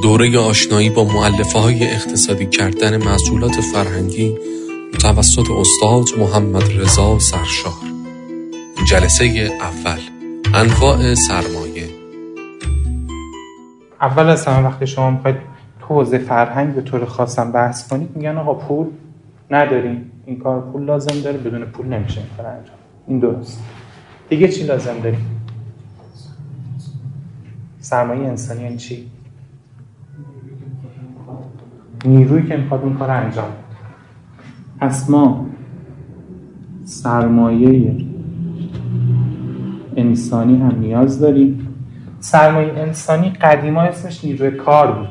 دوره آشنایی با مؤلفه‌های اقتصادی کردن محصولات فرهنگی توسط استاد محمد رضا سرشار. جلسه اول، انواع سرمایه. اول از همه وقتی شما میخواید تو حوزه فرهنگ به طور خاصم بحث کنید، میگن آقا پول نداریم، این کار پول لازم داره، بدون پول نمیشه این کار انجام. این درست. دیگه چی لازم داریم؟ سرمایه انسانی یعنی چی؟ نیرویی که میخواد اون کار انجام بده. پس ما سرمایه انسانی هم نیاز داریم. سرمایه انسانی قدیما اسمش نیروی کار بود.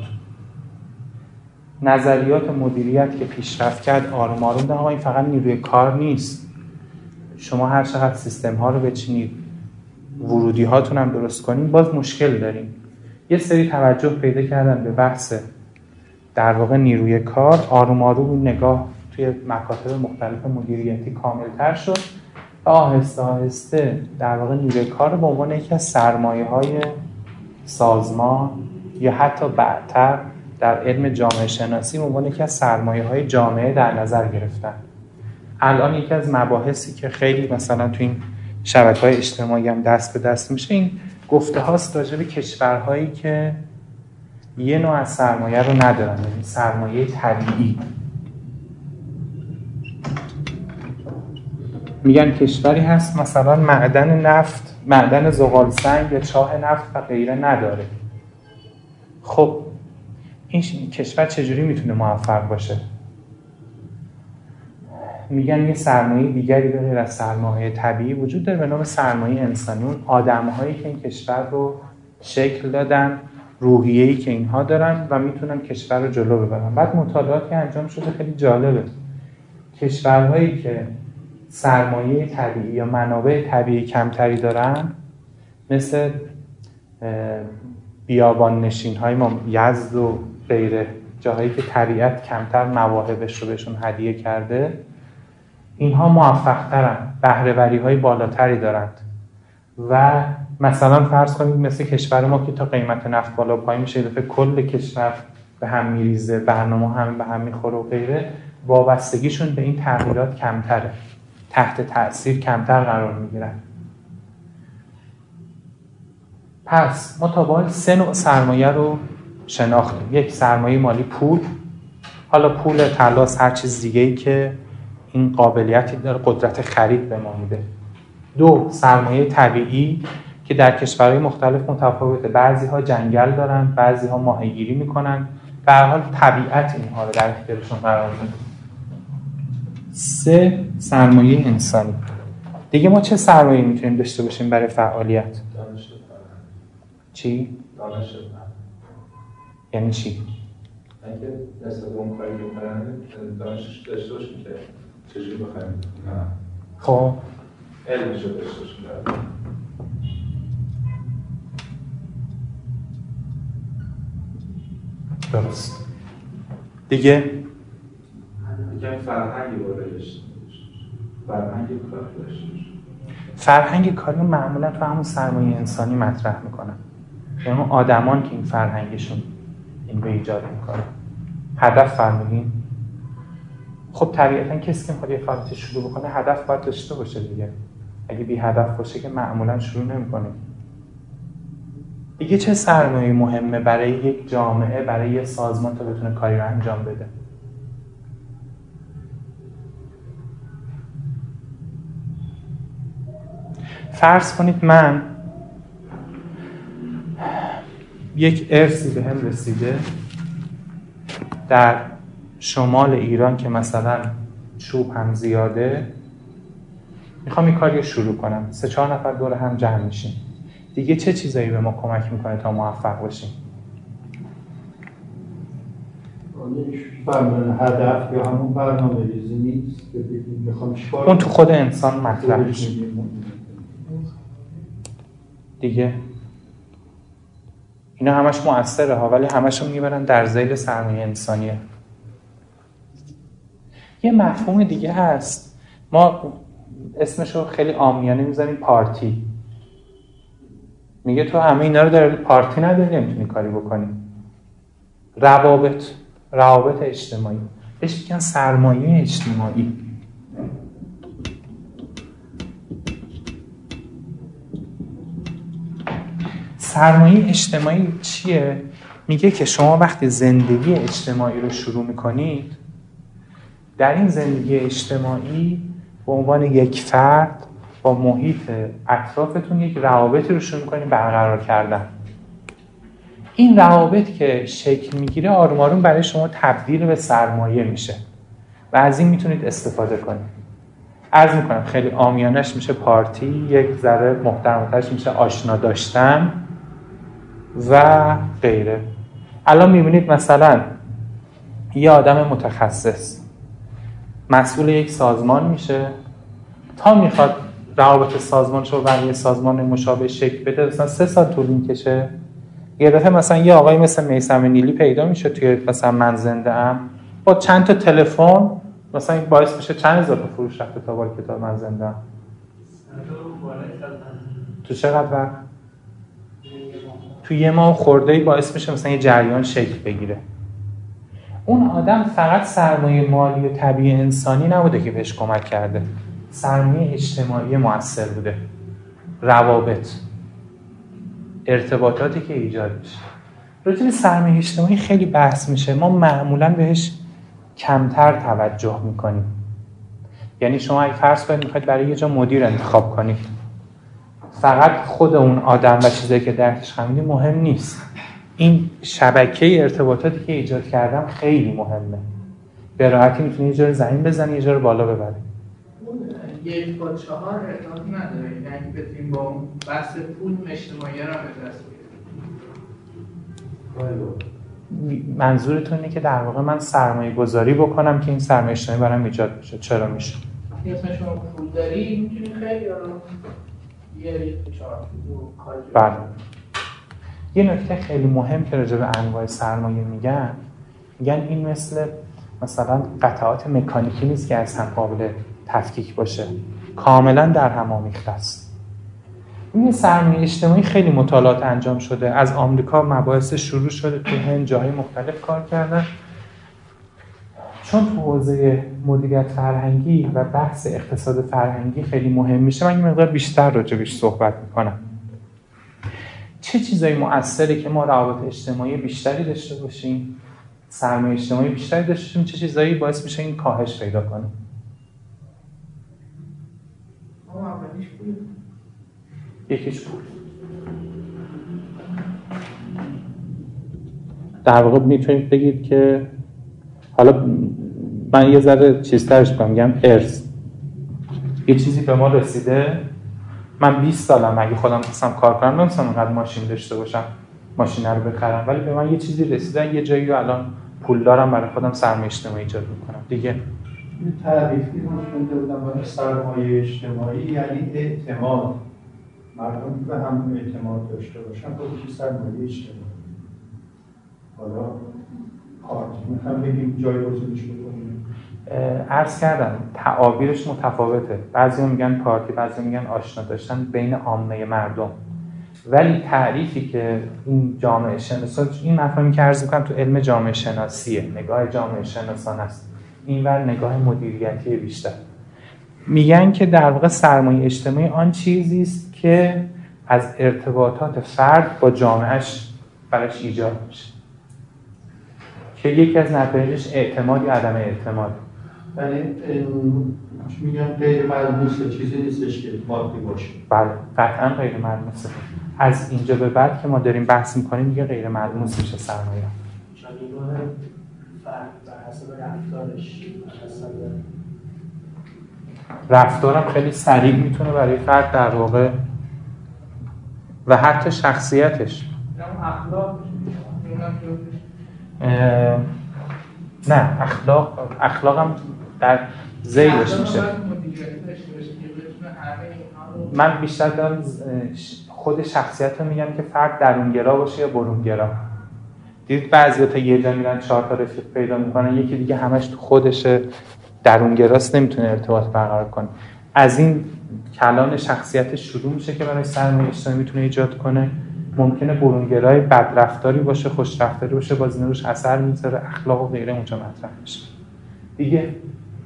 نظریات مدیریت که پیشرفت کرد آروم آروم دیدن آقا این فقط نیروی کار نیست. شما هر چقدر سیستم ها رو بچینید، ورودی هاتون هم درست کنید، باز مشکل داریم. یه سری توجه پیدا کردن به بحث در واقع نیروی کار. آروم آروم نگاه توی مکاتب مختلف مدیریتی کاملتر شد و آهسته آهسته در واقع نیروی کار رو به عنوان یکی از سرمایه‌های سازمان یا حتی بعدتر در علم جامعه شناسی به عنوان یکی از سرمایه‌های جامعه در نظر گرفتن. الان یکی از مباحثی که خیلی مثلا تو این شبکه‌های اجتماعی هم دست به دست میشه این گفته هاست راجع به کشورهایی که یه نوع از سرمایه رو ندارن، یعنی سرمایه طبیعی. میگن کشوری هست مثلا معدن نفت، معدن زغال سنگ یا چاه نفت و غیره نداره. خب این کشور چجوری میتونه موفق باشه؟ میگن یه سرمایه دیگری داره از سرمایه طبیعی وجود داره به نام سرمایه انسانی. اون آدم‌هایی که این کشور رو شکل دادن، روحیه‌ای که اینها دارن و میتونن کشور رو جلو ببرن. بعد مطالعاتی انجام شده خیلی جالبه. کشورهایی که سرمایه طبیعی یا منابع طبیعی کمتری دارن، مثل بیابان نشین‌های یزد و غیره، جاهایی که طبیعت کمتر مواهبش رو بهشون هدیه کرده، اینها موفق‌ترن، بهره‌وری‌های بالاتری دارند. و مثلا فرض کنید مثل کشور ما که تا قیمت نفت بالا پایین میشه، دفعه کل کشور به هم میریزه، برنامه هم به هم میخوره و غیره، وابستگیشون به این تغییرات کمتره، تحت تأثیر کمتر قرار میگیرن. پس ما تا به حال 3 نوع سرمایه رو شناختیم. یک، سرمایه مالی، پول، حالا پول، طلا، هر چیز دیگه‌ای که این قابلیتی داره قدرت خرید به ما میده. 2، سرمایه طبیعی که در کشورهای مختلف متفاوته. بعضی‌ها جنگل دارن، بعضی‌ها ماهیگیری میکنن. به هر حال طبیعت اینها رو در اختیارشون قرار میده. 3، سرمایه انسانی. دیگه ما چه سرمایه‌ای میتونیم داشته باشیم برای فعالیت؟ دانش چی؟ دانش یعنی چی؟ اگه نسبت اون کاری بکنن دانشش داشته باشیم که چجوری بخوایم خب علمش رو داشته باشیم. درست. دیگه فرهنگی باید داشته باشیم. فرهنگی کار داشته باشیم. فرهنگ کاری معمولا تو همون سرمایه انسانی مطرح میکنن، یعنی اون آدمان که این فرهنگشون این رو ایجاد میکنه. هدف فرمودین؟ خب طبیعتا کسی که میخواد یه فعالیت شروع بکنه هدف باید داشته باشه دیگه. اگه بی هدف باشه که معمولا شروع نمیکنه. دیگه چه سرمایه مهمه برای یک جامعه، برای یک سازمان تا بتونه کاری رو انجام بده؟ فرض کنید من یک ارثی به هم رسیده در شمال ایران که مثلا چوب هم زیاده، میخوام این کاری رو شروع کنم. 3-4 نفر دور هم جمع میشیم. دیگه چه چیزایی به ما کمک میکنه تا موفق باشیم؟ هدف یا همون برنامه ریزی نیست که میخوام چیکار، اون تو خود انسان مطرح میشه دیگه. اینا همش مؤثره ها، ولی همشون میبرن در ذیل سرمایه انسانیه. یه مفهوم دیگه هست، ما اسمشو خیلی عامیانه میذاریم پارتی. میگه تو همه اینا رو داری، پارتی نداری نمیتونی کاری بکنی. روابط اجتماعی، بهش میگن سرمایه اجتماعی. سرمایه اجتماعی چیه؟ میگه که شما وقتی زندگی اجتماعی رو شروع میکنید، در این زندگی اجتماعی به عنوان یک فرد با محیط اطرافتون یک روابطی رو شروع میکنید برقرار کردن. این روابط که شکل میگیره آروم آروم برای شما تبدیل به سرمایه میشه و از این میتونید استفاده کنید. عرض میکنم خیلی عامیانش میشه پارتی، یک ذره محترمترش میشه آشنا داشتن و غیره. الان میبینید مثلا یه آدم متخصص مسئول یک سازمان میشه، تا میخواد روابط سازمانش رو بقیه سازمان مشابه شکل بده مثلا 3 سال طول میکشه. یه دفعه مثلا یه آقای مثل میثم نیلی پیدا میشه توی مثلا من زنده ام، با چند تا تلفن مثلا این باعث میشه چند هزار تا فروش رفته تا بار کتاب من زنده ام. تو چقدر وقت؟ تو یه ماه خورده‌ای باعث میشه مثلا یه جریان شکل بگیره. اون آدم فقط سرمایه مالی و طبیعی انسانی نبوده که بهش کمک کرده، سرمایه اجتماعی مؤثر بوده. روابط، ارتباطاتی که ایجاد میشه. راجع به سرمایه اجتماعی خیلی بحث میشه، ما معمولاً بهش کمتر توجه میکنیم. یعنی شما اگه فرض کنید میخواید برای یه جا مدیر انتخاب کنید، فقط خود اون آدم و چیزایی که درش خمیدی مهم نیست، این شبکه ارتباطاتی که ایجاد کردم خیلی مهمه. به راحتی میتونی یه جا رو زمین بزنی، یه جا رو بالا ببری. 1 با 4 ارتباط نداره، یعنی بتونیم با اون بحث پول اجتماعی رو به دست بیاریم. منظورتون اینه که در واقع من سرمایه گذاری بکنم که این سرمایه اجتماعی برام ایجاد بشه. چرا میشه؟ مثلا شما پول داری میتونی خیلی رو 1 با 4 کار. بله. یه نکته خیلی مهم که راجع به انواع سرمایه میگن این مثلا قطعات مکانیکی نیست که از هم قابل تفکیک باشه، کاملا در هم آمیخته است. این سرمایه اجتماعی خیلی مطالعات انجام شده، از آمریکا مباحث شروع شده، تو هند جاهای مختلف کار کردن. چون تو حوزه مدیریت فرهنگی و بحث اقتصاد فرهنگی خیلی مهم میشه، من یه مقدار بیشتر راجعش صحبت میکنم. چه چیزایی مؤثره که ما روابط اجتماعی بیشتری داشته باشیم، سرمایه اجتماعی بیشتری داشته باشیم، چه چیزایی باعث میشه این کاهش پیدا کنه؟ یکیش پول. در واقع میتونید بگید که حالا من یه ذره چیزترش کنم، میگم ارث. یه چیزی به ما رسیده، من 20 سالم اگه خودم خواستم کار کنم نمی‌تونم انقدر ماشین داشته باشم، ماشین رو بخرم، ولی به من یه چیزی رسیده، یه جایی رو الان پول دارم، برای خودم سرمایه اجتماعی ایجاد میکنم دیگه. این تعریفی مشکل بودم برای سرمایه اجتماعی یعنی اعتماد، مردم به هم اعتماد داشته باشن، خودش سرمایه اجتماعی. حالا کارت میخوام بگیم جایگزینش بکنیم. عرض کردم تعابیرش متفاوته، بعضی میگن پارتی، بعضی میگن آشنا داشتن بین عامه مردم، ولی تعریفی که این جامعه شناسان، این مفاهیمی که عرض میکنم تو علم جامعه شناسیه، نگاه جامعه شناسان است، این ور نگاه مدیریتی بیشتر. میگن که در واقع سرمایه اجتماعی آن چیزی است که از ارتباطات فرد با جامعهش براش ایجاد میشه، که یکی از نتایجش اعتماد یا عدم اعتماد. یعنی میگن غیر ملموسه، چیزی نیستش که مادی باشه. بله، قطعا غیر ملموسه. از اینجا به بعد که ما داریم بحث میکنیم دیگه غیر ملموس میشه سرمایه. جایگاه فرد بر حسب رفتارش، رفتارم خیلی سریع میتونه برای فرد در واقع و حتی شخصیتش. نه، اخلاقم در ذیلش میشه. من بیشتر دارم خود شخصیت رو میگم که فرد درونگرا باشه یا برونگرا. دیدید بعضی تا یه جا میرن 4 تا رفیق پیدا میکنن، یکی دیگه همش تو خودشه، درونگراست، نمیتونه ارتباط برقرار کنه. از این کلان شخصیت شروع میشه که برای سرمایه اجتماعی میتونه ایجاد کنه. ممکنه برونگرای بدرفتاری باشه، خوشرفتاری باشه، باز این روش اثر میذاره، اخلاق و غیره اونجا مطرح میشه دیگه.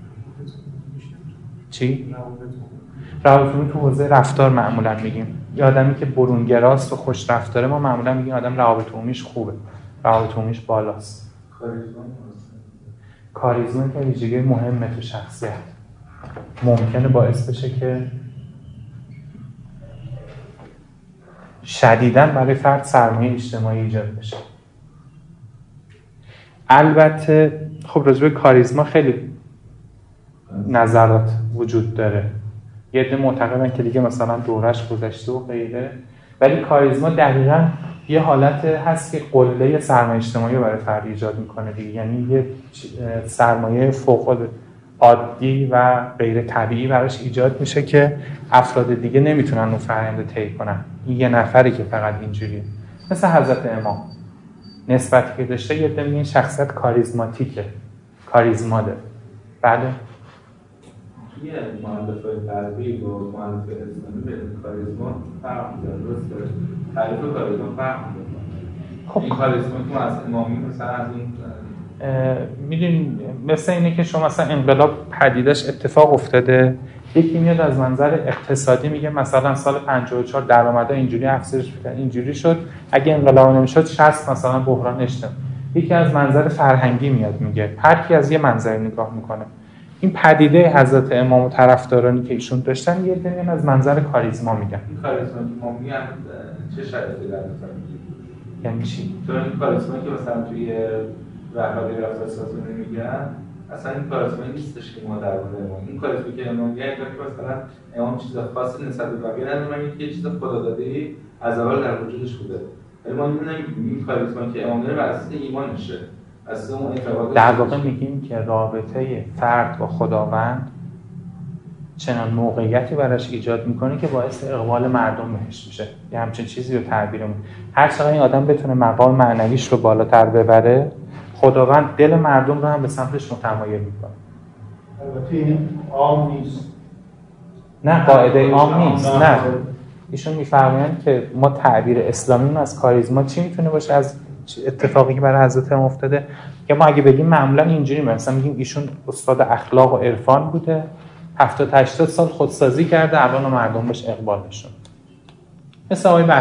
چی؟ روابط تو حوزه رفتار معمولا میگیم. یه آدمی که برونگراست و خوشرفتاره ما معمولا میگیم آدم روابط عمومیش خوبه، روابط عمومیش بالاست. کاریزما که ویژگی مهمه تو شخصیت، ممکنه باعث بشه که شدیداً برای فرد سرمایه اجتماعی ایجاد بشه. البته خب راجع به کاریزما خیلی نظرات وجود داره. یه عده معتقدن که دیگه مثلا دورش گذشته و غیره، ولی کاریزما دقیقاً یه حالت هست که قله سرمایه اجتماعی رو برای فرد ایجاد میکنه دیگه. یعنی یه سرمایه فوق عادی و غیر طبیعی براش ایجاد میشه که افراد دیگه نمیتونن اون فرآیند طی کنن. این یه نفری که فقط اینجوریه، مثل حضرت امام نسبتی که داشته، یه عده میگن شخصیت کاریزماتیکه، کاریزما داره. بله یه مؤلفه غربی و مؤلفه اسلامی به کاریزما فرق داره، درسته؟ تعریف کاریزما فرق داره. خب این کاریزما که از امامی مثلا از اون میدونین مثل اینه که شما مثلا انقلاب پدیدش اتفاق افتاده، یکی میاد از منظر اقتصادی میگه مثلا سال 54 درآمدها اینجوری افزایش پیدا اینجوری شد، اگه انقلاب نمیشد 60 مثلا بحران اجتماعی. یکی از منظر فرهنگی میاد میگه، هر کی از یه منظر نگاه میکنه. این پدیده حضرت امام و طرفدارانی که ایشون داشتن یه دنیا از منظر کاریزما میگن. این کاریزما که ما میگیم چه شرایطی در نظر میگیریم؟ یعنی چی؟ تو این کاریزما که مثلا توی رهبری رفتار سازمانی میگن، اصلا این کاریزمایی نیستش که ما در مورد امام. این کاریزما که امام میگن که مثلا امام چیز خاصی نسبت به بقیه نداره، میگه یه چیز خداداده‌ای از اول در وجودش بوده. ولی ما نمیگیم این کاریزما که امام داره بر اساس ایمانشه. در واقع میگیم که رابطه فرد با خداوند چنان موقعیتی براش ایجاد میکنه که باعث اقبال مردم بهش میشه. یه همچین چیزی رو تعبیرمون. هر چقدر این آدم بتونه مقام معنویش رو بالاتر ببره، خداوند دل مردم رو هم به سمتش متمایل میکنه. البته این عام نیست. نه قاعده عام نیست. نه ایشون میفرمایند که ما تعبیر اسلامی از کاریزما چی میتونه باشه، از اتفاقی که برای حضرت امام افتاده، که ما اگه بگیم معمولا اینجوری مثلا میگیم ایشون استاد اخلاق و عرفان بوده، 70-80 سال خودسازی کرده، الان مردم بهش اقبال نشون. مثل آقای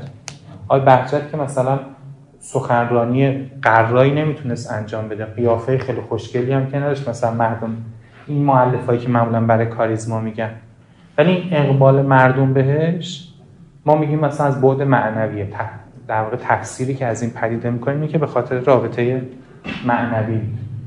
بهجت که مثلا سخنرانی قرایی نمیتونست انجام بده، قیافه خیلی خوشگلی هم که نداشت مثلا مردم، این مؤلفهایی که معمولا برای کاریزما میگن، ولی این اقبال مردم بهش ما میگیم مثلا از بعد معنویه. در واقع تفسیری که از این پدیده میکنیم اینه که به خاطر رابطه معنوی.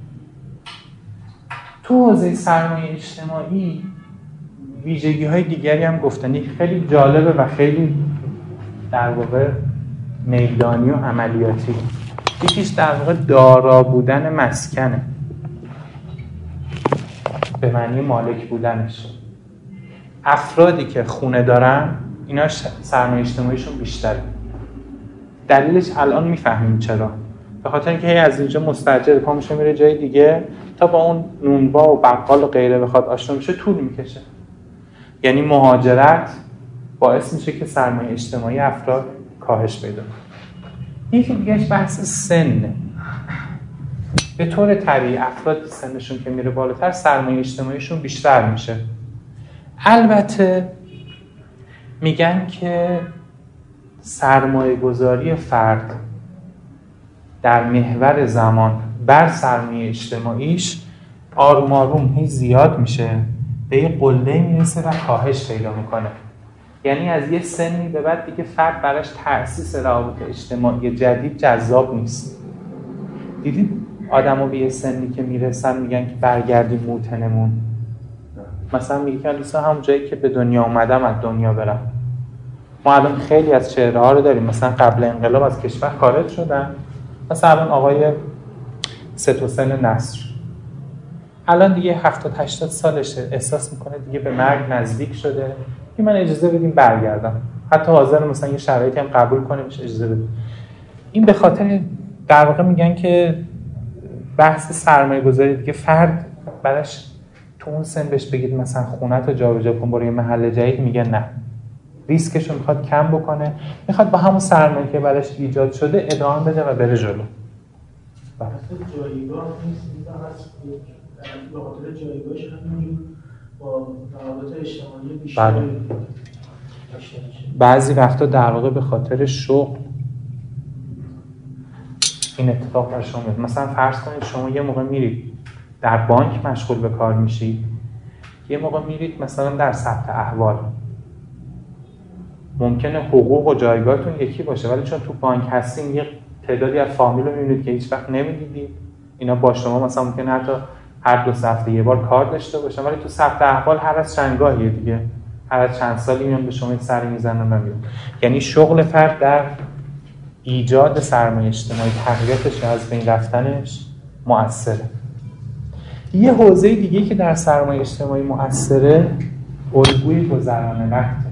تو حوزه سرمایه اجتماعی ویژگی های دیگری هم گفتنی خیلی جالبه و خیلی در واقع میدانی و عملیاتی. یکیش در واقع دارا بودن مسکنه، به معنی مالک بودنش. افرادی که خونه دارن اینا سرمایه اجتماعیشون بیشتره. دلیلش الان میفهمیم چرا. به خاطر اینکه از اینجا مستاجر پا میشه میره جای دیگه، تا با اون نونوا و بقال و غیره بخواد آشنا بشه طول میکشه. یعنی مهاجرت باعث میشه که سرمایه اجتماعی افراد کاهش پیدا کنه. یکی دیگهش بحث سنه. به طور طبیعی افراد سنشون که میره بالاتر سرمایه اجتماعیشون بیشتر میشه. البته میگن که سرمایه گذاری فرد در محور زمان بر سرمایه اجتماعیش آروم آروم هی زیاد میشه، به یه قله میرسه و کاهش پیدا میکنه. یعنی از یه سنی به بعد دیگه فرد براش تأسیس روابط اجتماعی جدید جذاب نیست. دیدید آدمو به یه سنی که میرسن میگن که برگردیم موطنمون، مثلا میگه که لیسا همون جایی که به دنیا اومدم از دنیا برم. ما الان خیلی از چهره ها رو داریم مثلا قبل انقلاب از کشور خارج شدن، مثلا الان آقای ستوسن نصر الان دیگه 70-80 سالشه، احساس میکنه دیگه به مرگ نزدیک شده، که من اجازه بدیم برگردم، حتی حاضر مثلا یه شرایطی هم قبول کنه بهش اجازه بده. این به خاطر در واقع میگن که بحث سرمایه گذاری دیگه فرد براش تو اون سن بهش بگید مثلا خونه‌تو جابجا کن برو یه محل جدید، میگه نه. ریسکش رو میخواد کم بکنه، میخواد با همون سرمایه که برش ایجاد شده ادامه بده و بره جلو. جایگاه نیست، به خاطر جایگاهش همینجور با روابط اجتماعی بیشتر بعضی وقتا در واقع به خاطر شغل این اتفاق بر شما میاد. مثلا فرض کنید شما یه موقع میرید در بانک مشغول به کار میشید، یه موقع میرید مثلا در ثبت احوال. ممکنه حقوق و جایگاهتون یکی باشه، ولی چون تو بانک هستین یه تعدادی از فامیل رو میبینید که هیچ وقت نمیدیدید. اینا با شما مثلا ممکنه حتی هر 2 هفته یه بار کار داشته باشن، ولی تو ثبت احوال هر از چندگاهیه دیگه، هر از چند سالی میان به شما سری میزنن و میرن. یعنی شغل فرد در ایجاد سرمایه اجتماعی، تقویتش از بین رفتنش مؤثره. یه حوزه دیگه که در سرمایه اجتماعی مؤثره، الگوی گذران وقته.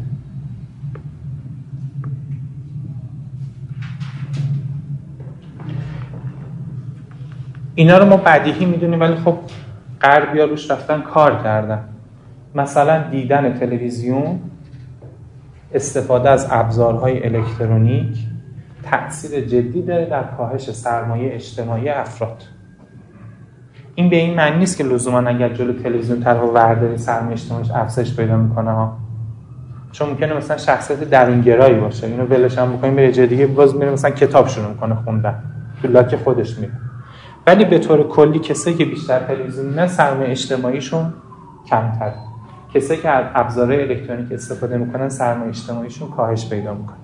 اینا رو ما بدیهی میدونیم، ولی خب غربی‌ها روش رفتن کار کردن. مثلا دیدن تلویزیون، استفاده از ابزارهای الکترونیک تأثیر جدی داره در کاهش سرمایه اجتماعی افراد. این به این معنی نیست که لزوما اگر جلو تلویزیون طرف ورداری سرمایه اجتماعیش افزایش پیدا میکنه ها. چون ممکنه مثلا شخصیت درونگرایی باشه، اینو ولش هم بکنیم به جای دیگه، باز میره مثلا کتاب شروع میکنه خوندن، تو لاک خودش میره. ولی به طور کلی کسایی که بیشتر تلویزیون میبینن سرمایه اجتماعیشون کمتره. کسایی که از ابزارهای الکترونیک استفاده میکنن سرمایه اجتماعیشون کاهش پیدا میکنه.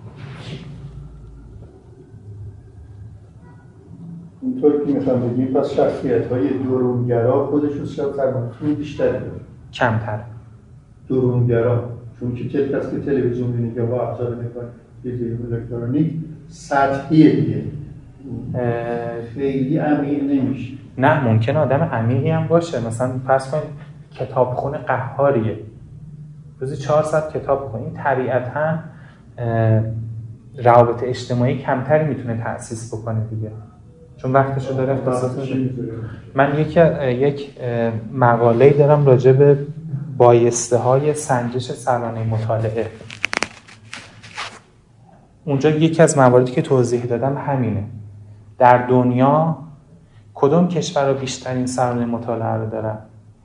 اینطور که میخوام بگیم پس شخصیت‌های درونگرا خودشون سرمایه‌شون بیشتره، کمتر درونگرا، چون که کسی که تلویزیون می‌بینه که با ابزار الکترونیک سطحیه دیگه، خیلی عمیق نمیشه. نه، ممکنه آدم عمیقی هم باشه. مثلا فرض کنید کتابخونه قهاریه، روزی 4 ساعت کتاب کنید، طبیعتاً روابط اجتماعی کمتری میتونه تأسیس بکنه دیگه، چون وقتشو داره اختصاص میده. من یک مقاله‌ای دارم راجع به بایسته‌های سنجش سالانه مطالعه. اونجا یکی از مواردی که توضیح دادم همینه. در دنیا کدوم کشورها بیشترین سالانه مطالعه رو دارن؟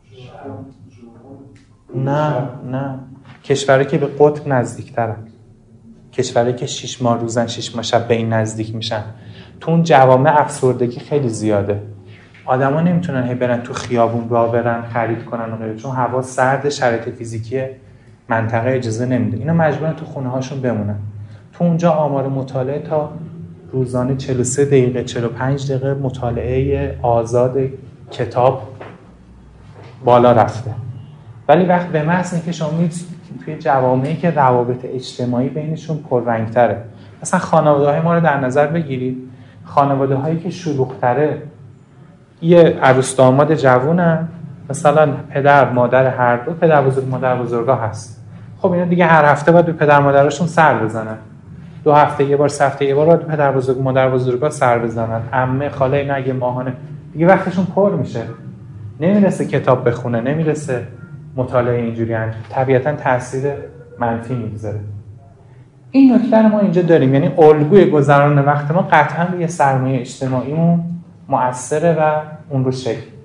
نه، کشورهایی که به قطب نزدیک‌ترن، کشورهایی که 6 ماه روزن 6 ماه شب به این نزدیک میشن. تو اون جوامع افسردگی خیلی زیاده. آدما نمیتونن برن تو خیابون راه برن خرید کنن و غیره، چون هوا سرد، شرایط فیزیکی منطقه اجازه نمیده. اینا مجبورن تو خونه هاشون بمونن. تو اونجا آمار مطالعه تا روزانه 43 دقیقه 45 دقیقه مطالعه آزاد کتاب بالا رفته. ولی وقت به محض اینکه شما میرید توی جوامعی که روابط اجتماعی بینشون پررنگ‌تره، مثلا خانواده‌های ما رو در نظر بگیرید، خانواده‌هایی که شلوغ‌تره، یه عروس داماد جوونن، مثلا پدر مادر هر دو، پدر بزرگ مادر بزرگا هست. خب اینا دیگه هر هفته باید به پدر مادرشون سر بزنن، 2 هفته یه بار، 3 هفته یه بار باید به پدر بزرگ مادر بزرگا سر بزنن، عمه خاله اینا اگه ماهانه، دیگه وقتشون پر میشه، نمیرسه کتاب بخونه، نمیرسه مطالعه اینجوری انجام، طبیعتاً تاثیر منفی میگذاره. این نکته رو ما اینجا داریم، یعنی الگوی گذران وقت ما قطعاً روی سرمایه اجتماعیمون مؤثره و اون رو شکل